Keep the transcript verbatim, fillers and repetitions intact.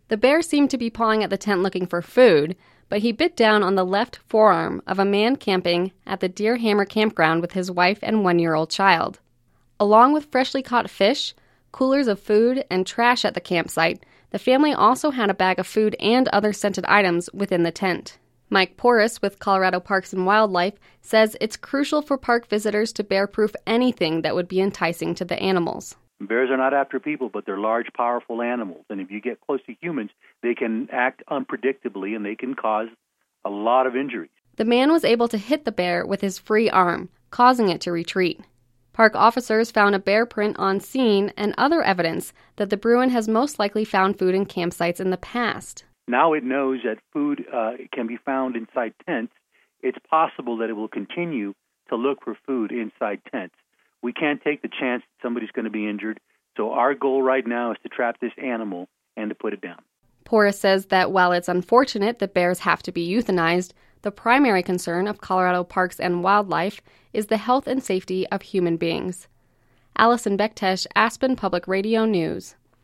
The bear seemed to be pawing at the tent looking for food, but he bit down on the left forearm of a man camping at the Deer Hammer campground with his wife and one-year-old child. Along with freshly caught fish, coolers of food, and trash at the campsite, the family also had a bag of food and other scented items within the tent. Mike Porras with Colorado Parks and Wildlife says it's crucial for park visitors to bear-proof anything that would be enticing to the animals. Bears are not after people, but they're large, powerful animals. And if you get close to humans, they can act unpredictably and they can cause a lot of injuries. The man was able to hit the bear with his free arm, causing it to retreat. Park officers found a bear print on scene and other evidence that the Bruin has most likely found food in campsites in the past. Now it knows that food uh, can be found inside tents. It's possible that it will continue to look for food inside tents. We can't take the chance that somebody's going to be injured, so our goal right now is to trap this animal and to put it down. Porras says that while it's unfortunate that bears have to be euthanized, the primary concern of Colorado Parks and Wildlife is the health and safety of human beings. Allison Bektesh, Aspen Public Radio News.